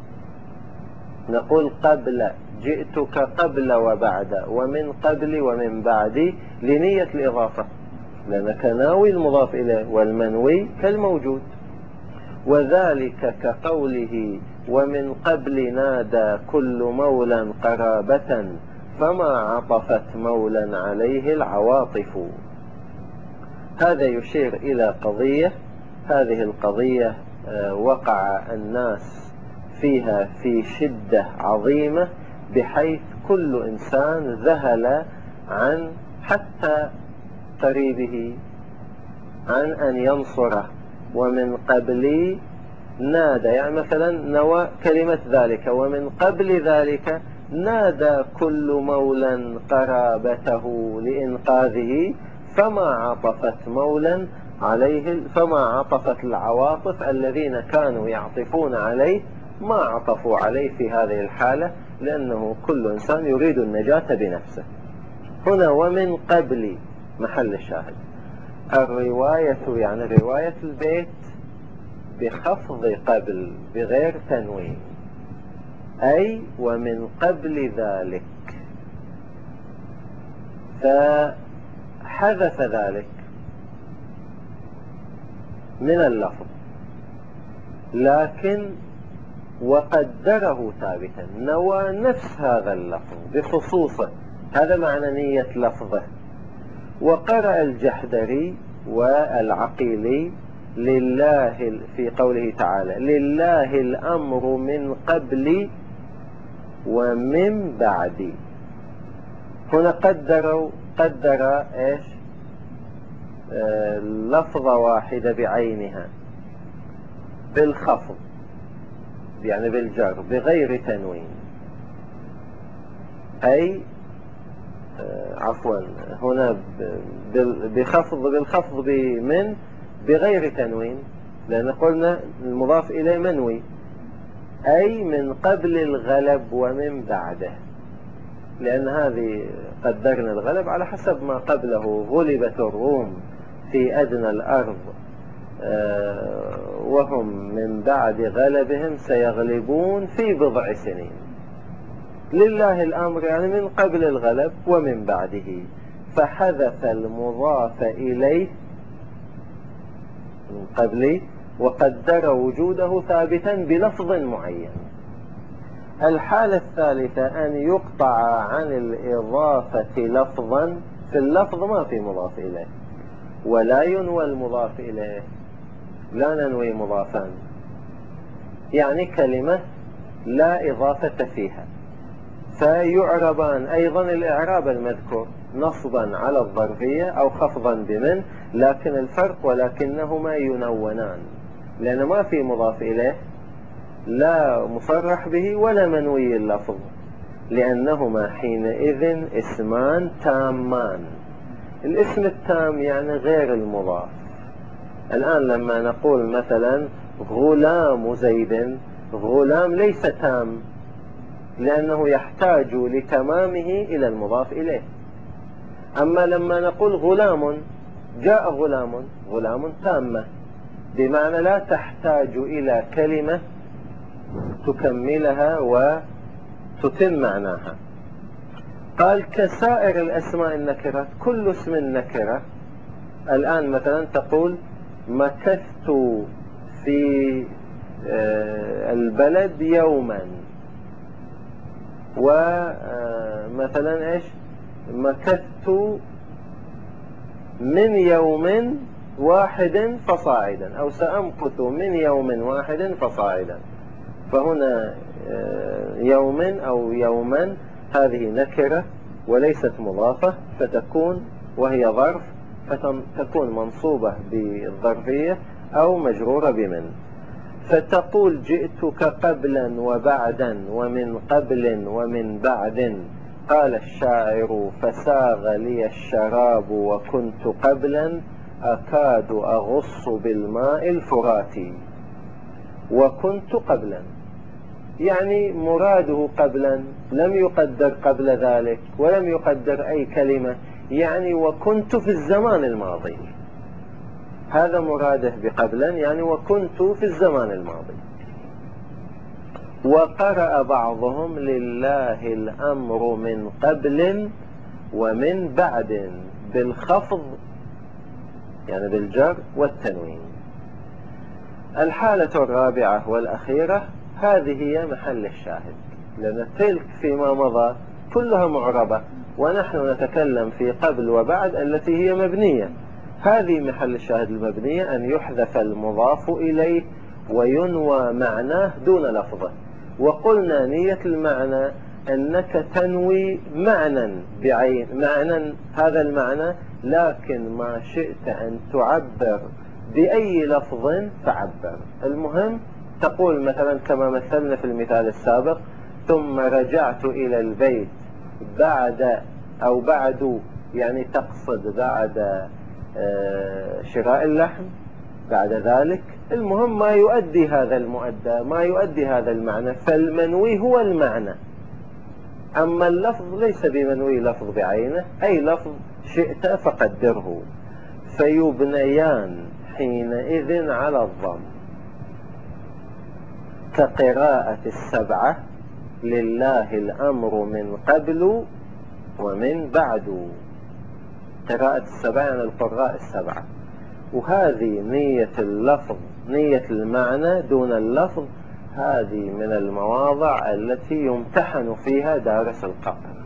نقول قبل، جئتك قبل وبعد، ومن قبل ومن بعد، لنية الإضافة، لأنك ناوي المضاف إليه، والمنوي كالموجود. وذلك كقوله ومن قبل نادى كل مولى قرابة فما عطفت مولى عليه العواطف. هذا يشير إلى قضية، هذه القضية وقع الناس فيها في شدة عظيمة، بحيث كل إنسان ذهل عن حتى قريبه عن أن ينصره. ومن قبل نادى، يعني مثلا نوى كلمة ذلك، ومن قبل ذلك نادى كل مولى قرابته لإنقاذه فما عطفت مولى عليه، فما عطفت العواطف الذين كانوا يعطفون عليه، ما عطفوا عليه في هذه الحالة، لأنه كل إنسان يريد النجاة بنفسه. هنا ومن قبل محل الشاهد. الرواية يعني رواية البيت بخفض قبل بغير تنوين، أي ومن قبل ذلك، فحذف ذلك من اللفظ، لكن وقدره ثابتا، نوى نفس هذا اللفظ بخصوصه، هذا معنى نية لفظه. وقرأ الجحدري والعقيلي لله في قوله تعالى لله الأمر من قبل ومن بعد. هنا قدر ايش؟ لفظة واحدة بعينها بالخفض، يعني بالجر بغير تنوين، أي عفوا هنا بالخفض بمن بغير تنوين، لأن قلنا المضاف إليه منوي، أي من قبل الغلب ومن بعده، لأن هذه قدرنا الغلب على حسب ما قبله. غلبت الروم في أدنى الأرض وهم من بعد غلبهم سيغلبون في بضع سنين. لله الأمر يعني من قبل الغلب ومن بعده، فحذف المضاف إليه من قبل وقدر وجوده ثابتا بلفظ معين. الحالة الثالثة أن يقطع عن الإضافة لفظا، في اللفظ ما في مضاف إليه ولا ينوى المضاف إليه، لا ننوي مضافا، يعني كلمة لا إضافة فيها، فيعربان أيضا الإعراب المذكور نصبا على الظرفية أو خفضا بمن، لكن الفرق ولكنهما ينونان، لأن ما في مضاف إليه لا مصرح به ولا منوي اللفظ، لأنهما حينئذ اسمان تامان. الاسم التام يعني غير المضاف. الآن لما نقول مثلا غلام زيد، غلام ليس تام، لأنه يحتاج لتمامه إلى المضاف إليه. أما لما نقول غلام، جاء غلام تامة، بمعنى لا تحتاج إلى كلمة تكملها وتتم معناها. قال كسائر الأسماء النكرة، كل اسم نكرة. الآن مثلا تقول مكثت في البلد يوما، ومثلا ايش مكثت من يوم واحد فصاعدا، أو سأمكث من يوم واحد فصاعدا. فهنا يوم أو يوما هذه نكرة وليست مضافة، فتكون وهي ظرف فتكون منصوبة بالظرفية أو مجرورة بمن. فتقول جئتك قبلا وبعدا ومن قبل ومن بعد. قال الشاعر فساغ لي الشراب وكنت قبلا أكاد أغص بالماء الفراتي. وكنت قبلا يعني مراده قبلا، لم يقدر قبل ذلك ولم يقدر أي كلمة، يعني وكنت في الزمان الماضي. هذا مراده بقبلا، يعني وكنت في الزمان الماضي. وقرأ بعضهم لله الأمر من قبل ومن بعد بالخفض، يعني بالجر والتنوين. الحالة الرابعة والأخيرة هذه هي محل الشاهد، لأن تلك فيما مضى كلها معربة، ونحن نتكلم في قبل وبعد التي هي مبنية. هذه محل الشاهد المبنية، أن يحذف المضاف إليه وينوى معناه دون لفظه. وقلنا نية المعنى أنك تنوي معنى بعين معنى، هذا المعنى لكن ما شئت أن تعبر بأي لفظ فعبر. المهم تقول مثلا كما مثلنا في المثال السابق: ثم رجعت إلى البيت بعد، أو بعد يعني تقصد بعد شراء اللحم، بعد ذلك. المهم ما يؤدي هذا المؤدى، ما يؤدي هذا المعنى، فالمنوي هو المعنى، أما اللفظ ليس بمنوي لفظ بعينه، أي لفظ شئت فقدره. فيبنيان حينئذ على الضم كقراءة السبعة لله الأمر من قبل ومن بعد. قراءة السبعة يعني القراء السبعة. وهذه نية اللفظ، نية المعنى دون اللفظ، هذه من المواضع التي يمتحن فيها دارس القطر.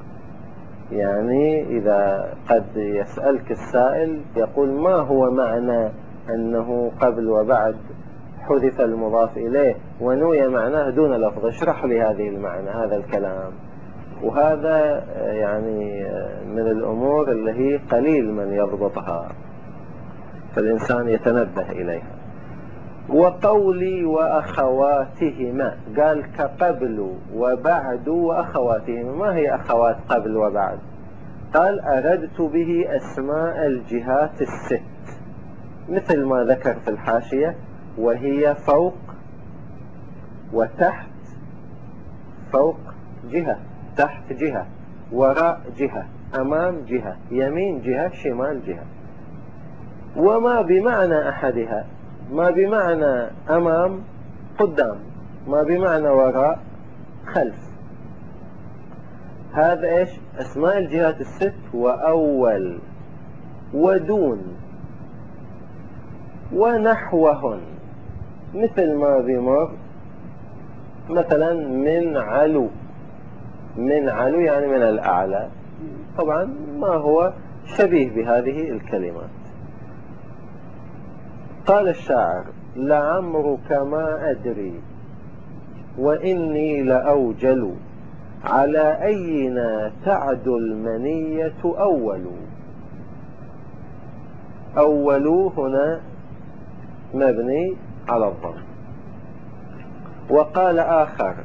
يعني إذا قد يسألك السائل يقول: ما هو معنى أنه قبل وبعد حذف المضاف إليه ونوي معناه دون لفظ؟ اشرح لي هذه المعنى، هذا الكلام. وهذا يعني من الأمور اللي هي قليل من يضبطها، فالإنسان يتنبه إليها. وقولي وأخواتهما، قال كقبل وبعد وأخواتهما. ما هي أخوات قبل وبعد؟ قال: أردت به أسماء الجهات الست، مثل ما ذكر في الحاشية، وهي فوق وتحت. فوق جهة، تحت جهة، وراء جهة، أمام جهة، يمين جهة، شمال جهة. وما بمعنى أحدها، ما بمعنى أمام قدام، ما بمعنى وراء خلف. هذا إيش؟ أسماء الجهات الست. وأول ودون ونحوهن، مثل ما بمر مثلا من علو. من علو يعني من الأعلى، طبعا ما هو شبيه بهذه الكلمات. قال الشاعر: لعمرك ما أدري وإني لأوجل، على أينا تعدو المنية أول. أول هنا مبني على الضم. وقال آخر: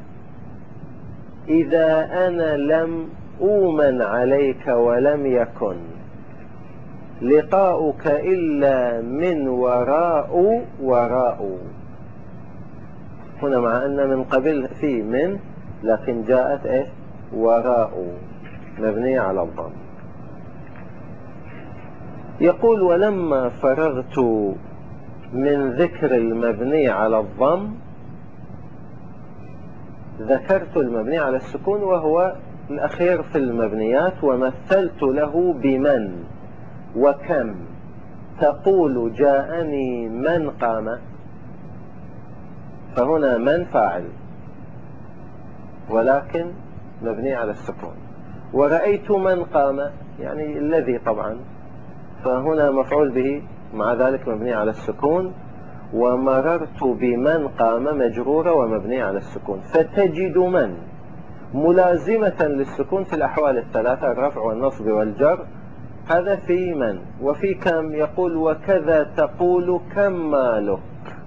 إذا أنا لم أومن عليك ولم يكن لقاؤك إلا من وراء وراء. هنا مع أن من قبل في من، لكن جاءت إيش؟ وراء، مبنية على الضم. يقول: ولما فرغت من ذكر المبني على الضم ذكرت المبني على السكون، وهو الأخير في المبنيات، ومثلت له بمن وكم. تقول: جاءني من قام، فهنا من فاعل ولكن مبني على السكون. ورأيت من قام يعني الذي طبعا فهنا مفعول به مع ذلك مبني على السكون. ومررت بمن قام مجرورة ومبني على السكون. فتجد من ملازمة للسكون في الأحوال الثلاثة، الرفع والنصب والجر. هذا في من. وفي كم يقول وكذا تقول كم مالك.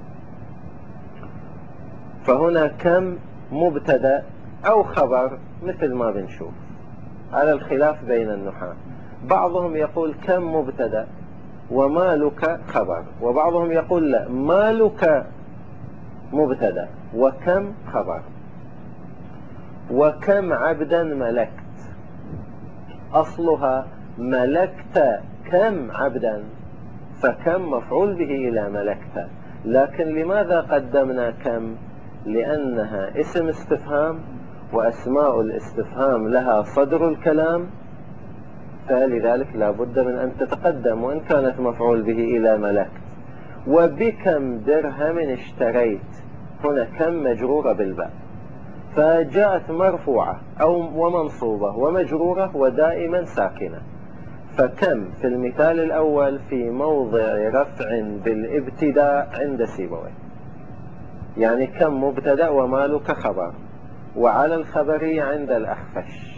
فهنا كم مبتدأ أو خبر مثل ما بنشوف على الخلاف بين النحاة. بعضهم يقول كم مبتدأ ومالك خبر، وبعضهم يقول لا، مالك مبتدأ وكم خبر. وكم عبدا ملكت، أصلها ملكت كم عبدا، فكم مفعول به إلى ملكت. لكن لماذا قدمنا كم؟ لأنها اسم استفهام، وأسماء الاستفهام لها صدر الكلام، فلذلك لا بد من أن تتقدم وإن كانت مفعول به إلى ملكت. وبكم درهم اشتريت، هنا كم مجرورة بالباء، فجاءت مرفوعة أو ومنصوبة ومجرورة ودائما ساكنة. فكم في المثال الأول في موضع رفع بالابتداء عند سيبويه، يعني كم مبتدأ ومالك خبر، وعلى الخبرية عند الأخفش.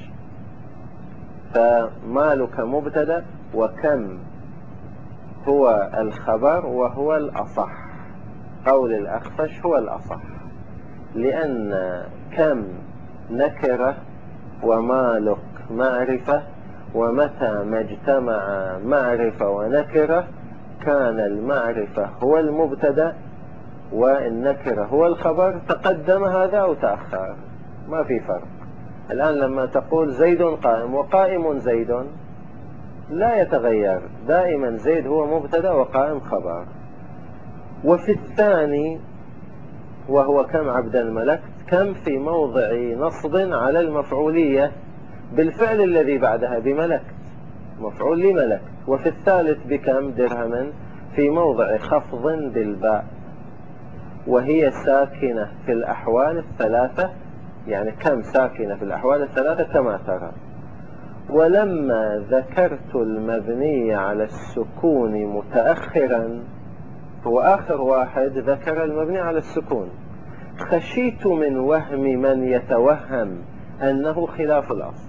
فمالك مبتدأ وكم هو الخبر، وهو الأصح. قول الأخفش هو الأصح، لأن كم نكرة ومالك معرفة، ومتى ما اجتمع معرفة ونكرة كان المعرفة هو المبتدأ والنكرة هو الخبر، تقدم هذا أو تأخر ما في فرق. الآن لما تقول زيد قائم وقائم زيد لا يتغير، دائما زيد هو مبتدأ وقائم خبر. وفي الثاني وهو كم عبدا ملكت، كم في موضع نصب على المفعولية بالفعل الذي بعدها بملكت، مفعول لملكت. وفي الثالث بكم درهما في موضع خفض بالباء، وهي ساكنة في الأحوال الثلاثة، يعني كم ساكنة في الأحوال الثلاثة كما ترى. ولما ذكرت المبني على السكون متأخرا، هو آخر واحد ذكر المبني على السكون، خشيت من وهم من يتوهم أنه خلاف الأصل،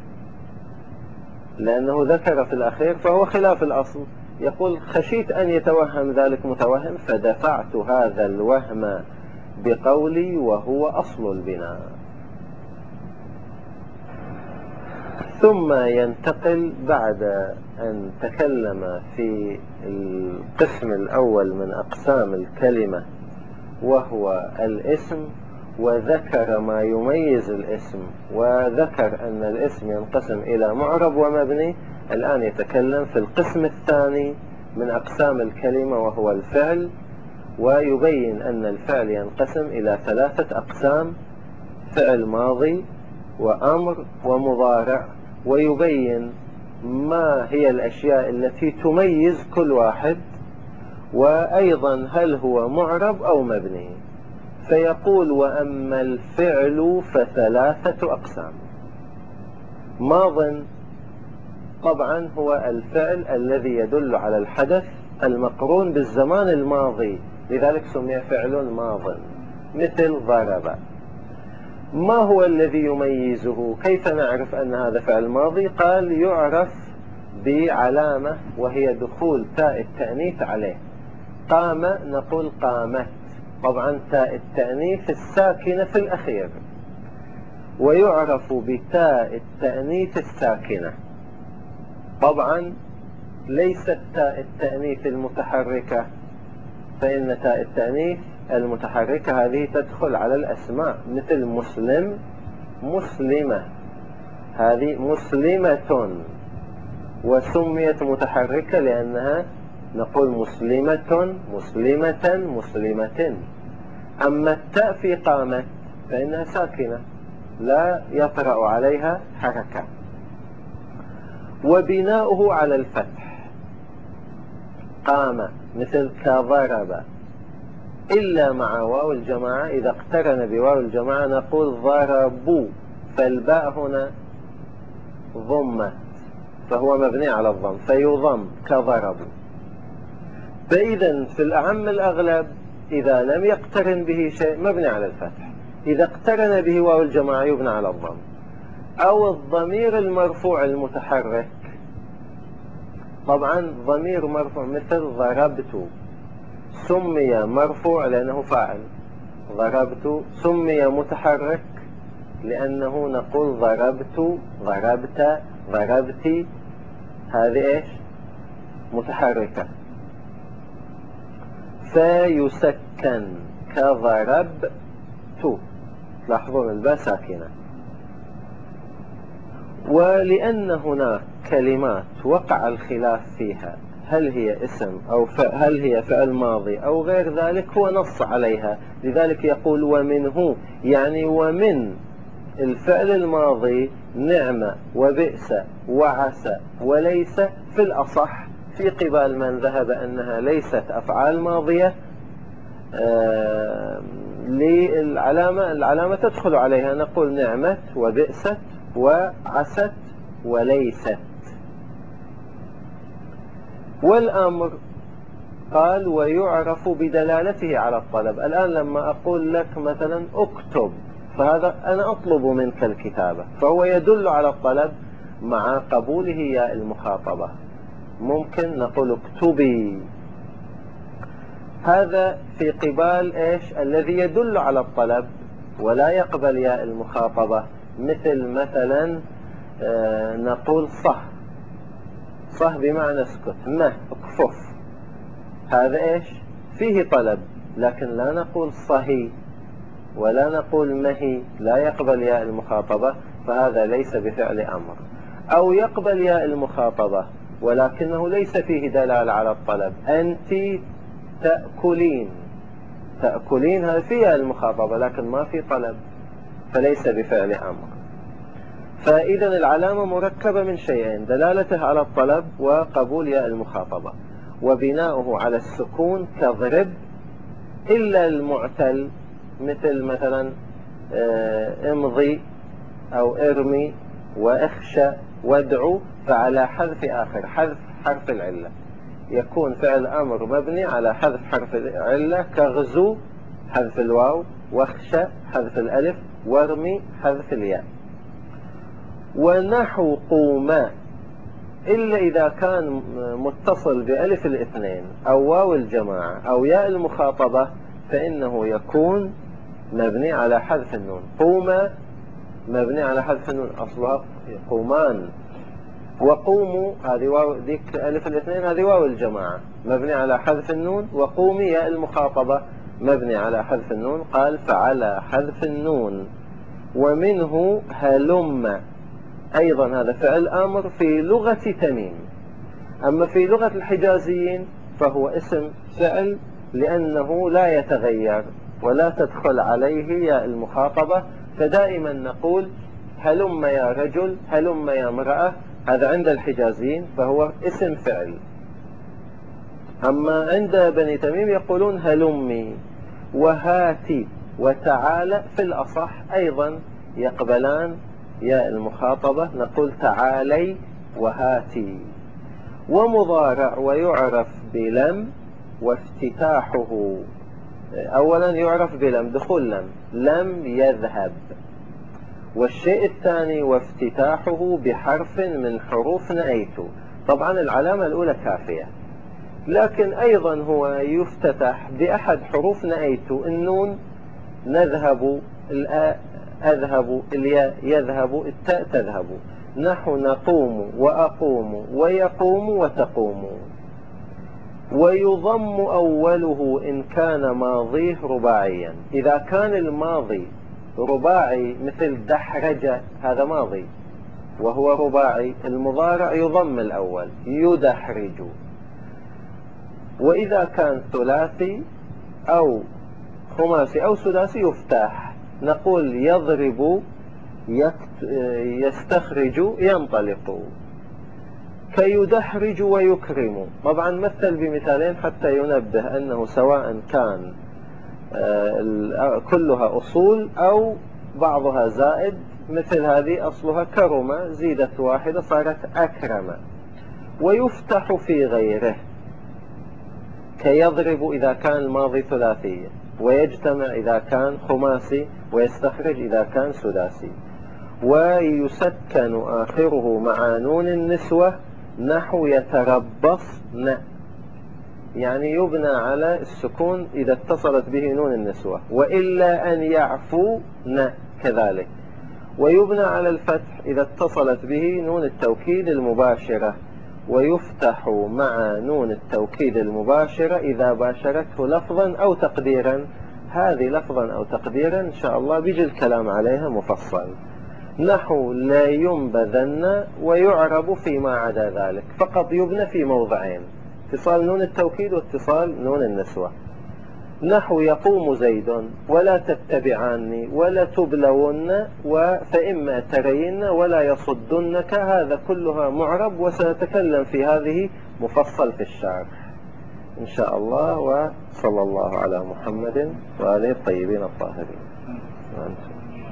لأنه ذكر في الأخير فهو خلاف الأصل. يقول خشيت أن يتوهم ذلك متوهم، فدفعت هذا الوهم بقولي وهو أصل البناء. ثم ينتقل بعد أن تكلم في القسم الأول من أقسام الكلمة وهو الاسم، وذكر ما يميز الاسم، وذكر أن الاسم ينقسم إلى معرب ومبني. الآن يتكلم في القسم الثاني من أقسام الكلمة وهو الفعل، ويبين أن الفعل ينقسم إلى ثلاثة أقسام: فعل ماضي وأمر ومضارع، ويبين ما هي الأشياء التي تميز كل واحد، وأيضا هل هو معرب أو مبني. فيقول وأما الفعل فثلاثة أقسام. ماض طبعا هو الفعل الذي يدل على الحدث المقرون بالزمان الماضي، لذلك سمي فعل ماض، مثل ضرب. ما هو الذي يميزه؟ كيف نعرف أن هذا فعل ماضي؟ قال يعرف بعلامة وهي دخول تاء التأنيث عليه. قام نقول قامت، طبعا تاء التأنيث الساكنة في الأخير، ويعرف بتاء التأنيث الساكنة. طبعا ليست تاء التأنيث المتحركة، فإن تاء التأنيث المتحركة هذه تدخل على الأسماء، مثل مسلم مسلمة، هذه مسلمة، وسميت متحركة لأنها نقول مسلمة مسلمة مسلمة. أما التاء في قامت فإنها ساكنة لا يطرأ عليها حركة. وبناؤه على الفتح، قام مثل كضرب، إلا مع واو الجماعة، إذا اقترن بواو الجماعة نقول ضربوا، فالباء هنا ضمت فهو مبني على الضم، فيضم كضربوا. فإذا في الأعم الأغلب إذا لم يقترن به شيء مبني على الفتح، إذا اقترن به واو الجماعة يبنى على الضم. أو الضمير المرفوع المتحرك، طبعا ضمير مرفوع مثل ضربت سمي مرفوع لأنه فاعل، ضربت سمي متحرك لأنه نقول ضربت، ضربت، ضربتي، هذه إيش؟ متحركة. فيسكن كضربت، تلاحظون الباء ساكنة. ولأن هناك كلمات وقع الخلاف فيها هل هي اسم أو هل هي فعل ماضي أو غير ذلك، هو نص عليها، لذلك يقول ومنه، يعني ومن الفعل الماضي نعمة وبئس وعسى وليس في الأصح، في قبال من ذهب أنها ليست أفعال ماضية العلامة تدخل عليها، نقول نعمت وبئست وعست وليست. والأمر قال ويعرف بدلالته على الطلب. الآن لما أقول لك مثلا اكتب، فهذا أنا أطلب منك الكتابة، فهو يدل على الطلب مع قبوله ياء المخاطبة. ممكن نقول اكتبي، هذا في قبال إيش؟ الذي يدل على الطلب ولا يقبل ياء المخاطبة، مثلا نقول صح، صح بمعنى اسكت، ما اكفف، هذا إيش؟ فيه طلب، لكن لا نقول صهي ولا نقول مهي، لا يقبل ياء المخاطبة، فهذا ليس بفعل أمر. أو يقبل ياء المخاطبة ولكنه ليس فيه دلالة على الطلب، أنت تأكلين، تأكلين هذا فيها المخاطبة لكن ما في طلب، فليس بفعل أمر. فإذا العلامة مركبة من شيئين، دلالته على الطلب وقبول ياء المخاطبة، وبناؤه على السكون كضرب، إلا المعتل مثلا امضي أو ارمي واخشى وادعو، فعلى حذف آخر، حذف حرف العلة، يكون فعل أمر مبني على حذف حرف العلة، كغزو حذف الواو، واخشى حذف الألف، وارمي حذف الياء. ونحو قوما إلا إذا كان متصل بألف الاثنين أو واو الجماعة أو ياء المخاطبة فإنه يكون مبني على حذف النون. قوما مبني على حذف النون، أصلها قومان. وقوموا هذه واو، ديك ألف الاثنين هذه واو الجماعة مبني على حذف النون، وقومي ياء المخاطبة مبني على حذف النون. قال فعلى حذف النون. ومنه هلم، أيضا هذا فعل أمر في لغة تميم، أما في لغة الحجازيين فهو اسم فعل لأنه لا يتغير ولا تدخل عليه ياء المخاطبة، فدائما نقول هلم يا رجل، هلم يا امرأة، هذا عند الحجازيين فهو اسم فعل. أما عند بني تميم يقولون هلمي. وهاتي وتعالى في الأصح أيضا يقبلان ياء المخاطبة، نقول تعالي وهاتي. ومضارع ويعرف بلم وافتتاحه، أولا يعرف بلم، دخول لم يذهب. والشيء الثاني وافتتاحه بحرف من حروف نأيت. طبعا العلامة الأولى كافية، لكن أيضا هو يفتتح بأحد حروف نأيت، النون نذهب، الآء أذهب، الياء يذهب، التاء تذهب. نحو نقوم وأقوم ويقوم وتقوم. ويضم أوله إن كان ماضيه رباعيا، إذا كان الماضي رباعي مثل دحرج، هذا ماضي وهو رباعي، المضارع يضم الأول يدحرج. وإذا كان ثلاثي أو خماسي أو سداسي يفتح، نقول يضرب، يستخرج، ينطلق. كيدحرج ويكرم، طبعا مثل بمثالين حتى ينبه أنه سواء كان كلها أصول أو بعضها زائد مثل هذه أصلها كرم، زيدت واحدة صارت أكرم. ويفتح في غيره كيضرب إذا كان الماضي ثلاثي، ويجتمع إذا كان خماسي، ويستخرج إذا كان سداسي. ويسكن آخره مع نون النسوة نحو يتربصن، يعني يبنى على السكون إذا اتصلت به نون النسوة، وإلا أن يعفون كذلك. ويبنى على الفتح إذا اتصلت به نون التوكيد المباشرة، ويفتح مع نون التوكيد المباشرة إذا باشرته لفظا أو تقديرا. هذه لفظا أو تقديرا إن شاء الله بيجي الكلام عليها مفصل. نحو لا ينبذن، ويعرب فيما عدا ذلك، فقط يبنى في موضعين: اتصال نون التوكيد واتصال نون النسوة. نحو يقوم زيد، ولا تتبعاني، ولا تبلون، فإما ترين ولا يصدنك. هذا كلها معرب، وسنتكلم في هذه مفصل في الشرح إن شاء الله. وصلى الله على محمد وآله الطيبين الطاهرين.